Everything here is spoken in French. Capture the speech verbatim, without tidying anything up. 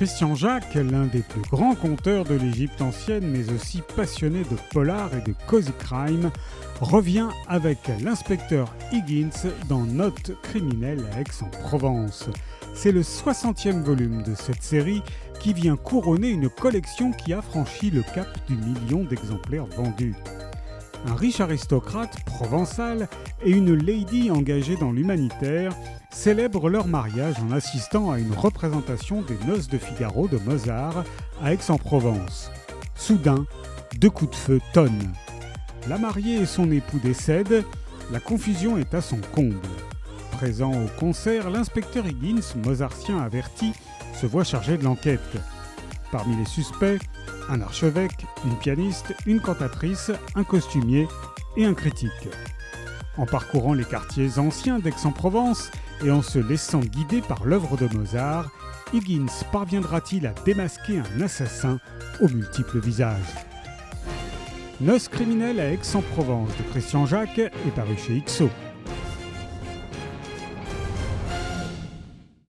Christian Jacques, l'un des plus grands conteurs de l'Égypte ancienne, mais aussi passionné de polar et de cozy crime, revient avec l'inspecteur Higgins dans Notes criminelles à Aix-en-Provence. C'est le soixantième volume de cette série qui vient couronner une collection qui a franchi le cap du million d'exemplaires vendus. Un riche aristocrate provençal et une lady engagée dans l'humanitaire célèbrent leur mariage en assistant à une représentation des Noces de Figaro de Mozart à Aix-en-Provence. Soudain, deux coups de feu tonnent. La mariée et son époux décèdent, la confusion est à son comble. Présent au concert, l'inspecteur Higgins, mozartien averti, se voit chargé de l'enquête. Parmi les suspects, un archevêque, une pianiste, une cantatrice, un costumier et un critique. En parcourant les quartiers anciens d'Aix-en-Provence et en se laissant guider par l'œuvre de Mozart, Higgins parviendra-t-il à démasquer un assassin aux multiples visages ? Noces criminelles à Aix-en-Provence de Christian Jacques est paru chez I X O.